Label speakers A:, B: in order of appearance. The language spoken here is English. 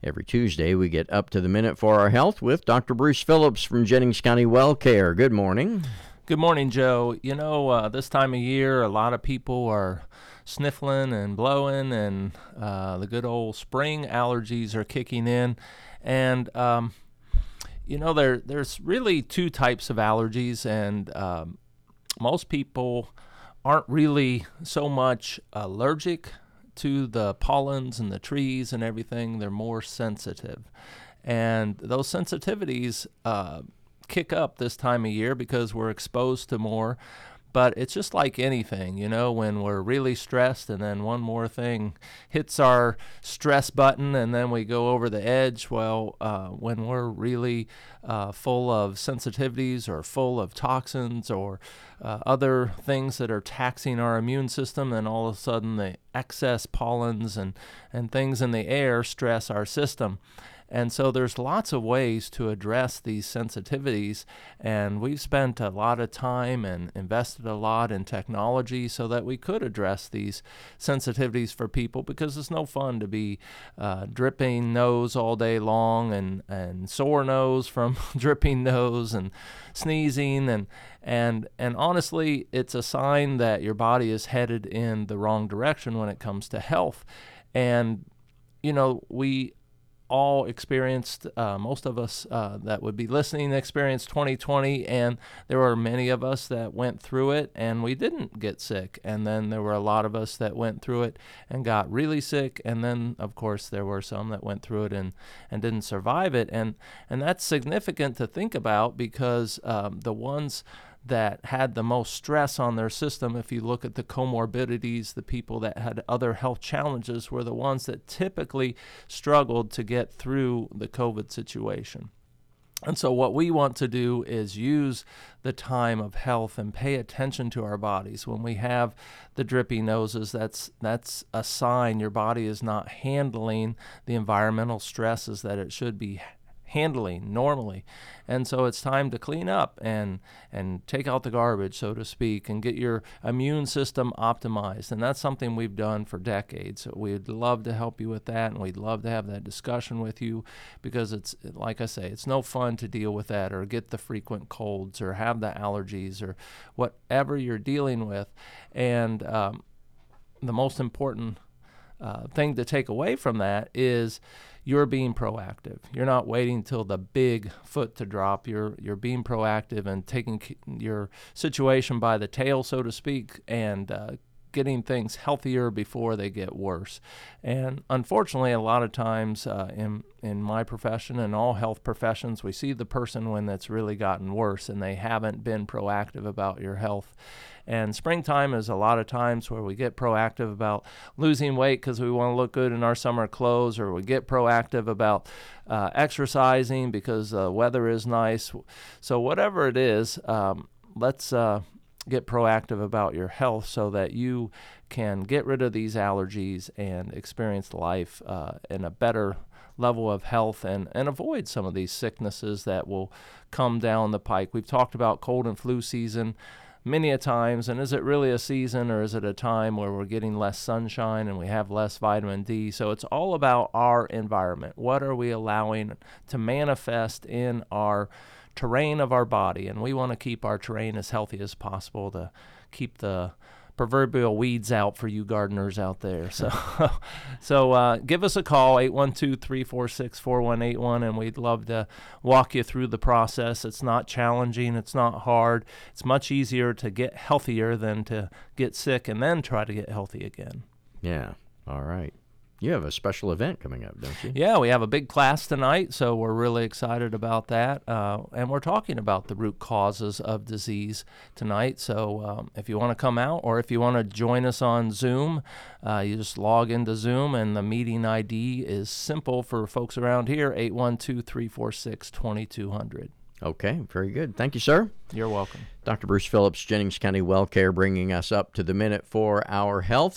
A: Every Tuesday, we get up to the minute for our health with Dr. Bruce Phillips from Jennings County Well Care. Good morning.
B: Good morning, Joe. This time of year, a lot of people are sniffling and blowing, and the good old spring allergies are kicking in. And, there's really two types of allergies, and most people aren't really so much allergic to the pollens and the trees and everything. They're more sensitive. And those sensitivities kick up this time of year because we're exposed to more. But it's just like anything, when we're really stressed and then one more thing hits our stress button and then we go over the edge. Well, when we're really full of sensitivities or full of toxins or other things that are taxing our immune system, then all of a sudden the excess pollens and things in the air stress our system. And so there's lots of ways to address these sensitivities, and we've spent a lot of time and invested a lot in technology so that we could address these sensitivities for people, because it's no fun to be dripping nose all day long and sore nose from dripping nose and sneezing, and honestly, it's a sign that your body is headed in the wrong direction when it comes to health. And we all experienced, most of us that would be listening experienced 2020, and there were many of us that went through it and we didn't get sick, and then there were a lot of us that went through it and got really sick, and then of course there were some that went through it and didn't survive it, and that's significant to think about, because the ones that had the most stress on their system, if you look at the comorbidities, the people that had other health challenges, were the ones that typically struggled to get through the COVID situation. And so what we want to do is use the time of health and pay attention to our bodies. When we have the drippy noses, that's a sign your body is not handling the environmental stresses that it should be handling normally. And so it's time to clean up and take out the garbage, so to speak, and get your immune system optimized. And that's something we've done for decades. We'd love to help you with that, and we'd love to have that discussion with you, because it's, like I say, it's no fun to deal with that or get the frequent colds or have the allergies or whatever you're dealing with. And the most important thing to take away from that is you're being proactive. You're not waiting till the big foot to drop. You're being proactive and taking your situation by the tail, so to speak, and getting things healthier before they get worse. And unfortunately, a lot of times in my profession and all health professions, we see the person when that's really gotten worse and they haven't been proactive about your health. And springtime is a lot of times where we get proactive about losing weight because we want to look good in our summer clothes, or we get proactive about exercising because the weather is nice. So whatever it is, let's get proactive about your health so that you can get rid of these allergies and experience life in a better level of health and avoid some of these sicknesses that will come down the pike. We've talked about cold and flu season many a times, and is it really a season, or is it a time where we're getting less sunshine and we have less vitamin D? So it's all about our environment. What are we allowing to manifest in our terrain of our body? And we want to keep our terrain as healthy as possible to keep the proverbial weeds out for you gardeners out there. So give us a call, 812-346-4181, and we'd love to walk you through the process. It's not challenging. It's not hard. It's much easier to get healthier than to get sick and then try to get healthy again.
A: Yeah. All right. You have a special event coming up, don't you?
B: Yeah, we have a big class tonight, so we're really excited about that. And we're talking about the root causes of disease tonight. So if you want to come out, or if you want to join us on Zoom, you just log into Zoom, and the meeting ID is simple for folks around here, 812-346-2200.
A: Okay, very good. Thank you, sir.
B: You're welcome.
A: Dr. Bruce Phillips, Jennings County Well Care, bringing us up to the minute for our health.